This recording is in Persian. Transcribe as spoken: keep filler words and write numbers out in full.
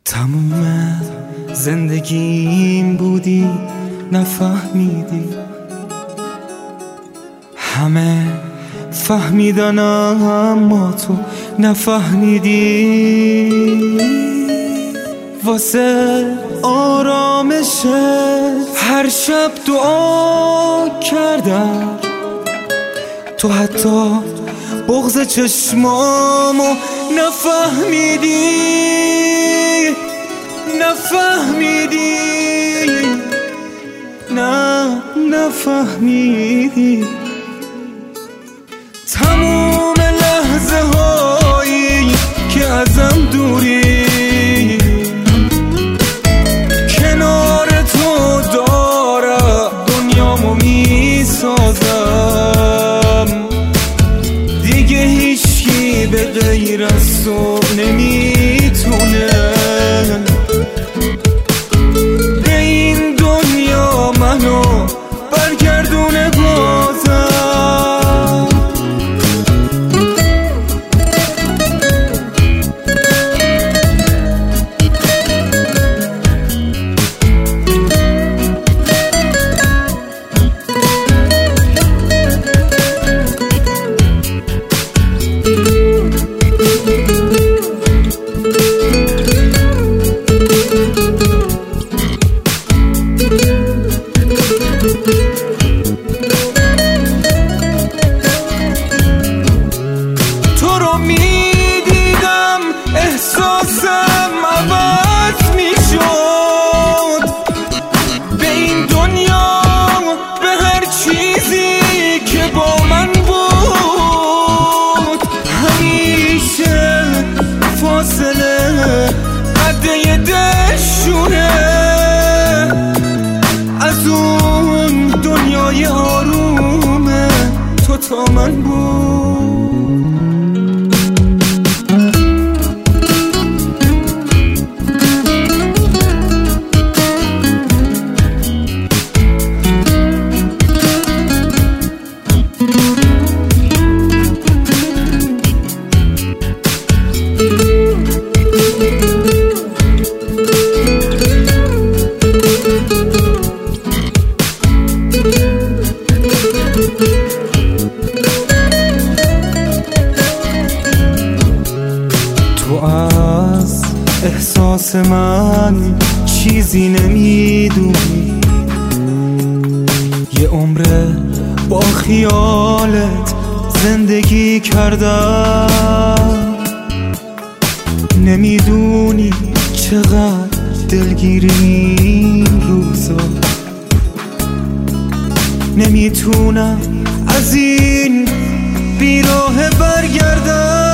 تموم زندگیم بودی نفهمیدی، همه فهمیدن اما تو نفهمیدی. واسه آرامش هر شب دعا کردم، تو حتی بغض چشمامو نفهمیدی نفهمیدی نه نفهمیدی. تموم لحظه هایی که ازم دوری، کنار تو دارم دنیامو میسازم. دیگه هیچکی به غیر از تو نمیتونه به این دنیا منو برگردونه بازم. تو رو میدیدم احساسم عوض میشد، به این دنیا به هر چیزی که با من بود. همیشه فاصله قده دلشونه از اون دنیای آرومه تو تا من بود. تو از احساس من چیزی نمیدونی، یه عمره با خیالت زندگی کردم. نمیدونی چقدر دلگیری این روزا، نمیتونم از این بیراه برگردم.